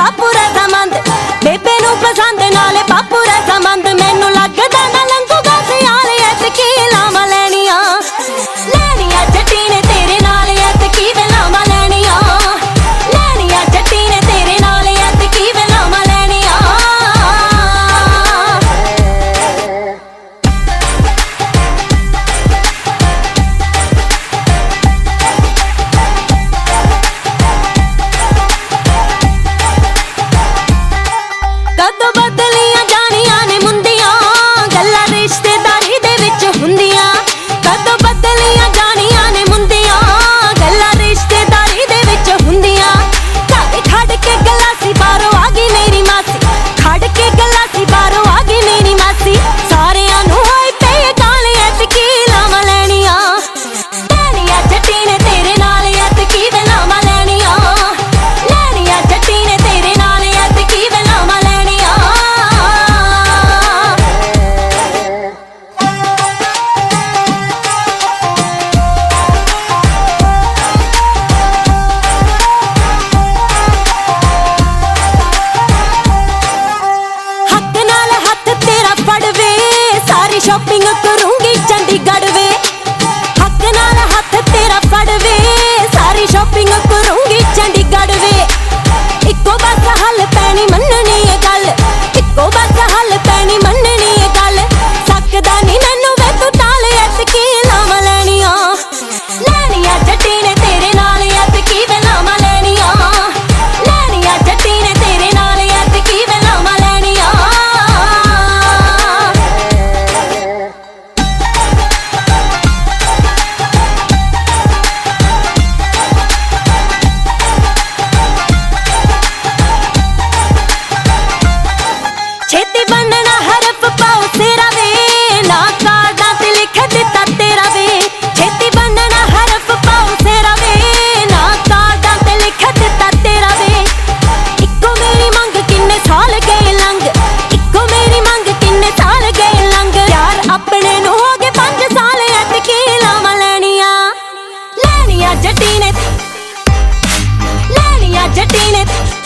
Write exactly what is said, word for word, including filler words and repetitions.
बापू रजामंद बेबे नू पसंद नाले बापू रजामंद मैनू लगदा ना लंघूगा सियाल ऐतकी लावां लैनियां लैनियां जट्टी ने तेरे नाल ऐतकी वे लावां लैनियां लैनियां जट्टी ने तेरे नाल ऐतकी वे लावां लैनियां कदों बदलियां जानियां ने मुंदियां गल्लां रिश्तेदारी दे विच हुंदियां कदों बदलियां जानियां ने मुंदियां गल्लां रिश्तेदारी दे विच हुंदियां घर खड़ के गलासी बाहरों आ गई मेरी मासी खड़ के गलासी बाहरों आ गई मेरी मासी सारियां नूं होई पे गाल ऐतकी लावां लैनियां लैनियां जट्टी ने तेरे नाल ऐतकी वे लावां लैनियां लैनियां जट्टी ने तेरे नाल ऐतकी वे लावां लैनियां हक नाल हथ तेरा फड़वे सारी शॉपिंग करूंगी चंडीगढ़ वे हक नाल हथ तेरा फड़वे सारी शॉपिंग करूंगी चंडीगढ़ वे इक्को बस हल पैनी मननी है गल इक्को बस हल पैनी मननी है गल सकदा नी मैनू वे तू टाल ऐतकी लावां लैनियां लैनियां जट्टी ने तेरे नाल ऐतकी वे लावां लैनियां लैनियां जट्टी ने तेरे नाल ऐतकी वे लावां लैनियां छेती बनना हरफ पाओ सेरा वे ना कार्डां ते लिख दिता तेरा वे छेती बनना हरफ पाओ सेरा वे ना कार्डां ते लिख दिता तेरा वे इक्को मेरी मंग किन्ने साल गए लंघ इक्को मेरी मंग किन्ने साल गए लंघ यार अपने नूं हो गए पंज साल ऐतकी लावां लैनियां लैनियां जट्टी ने लैनियां जट्टी ने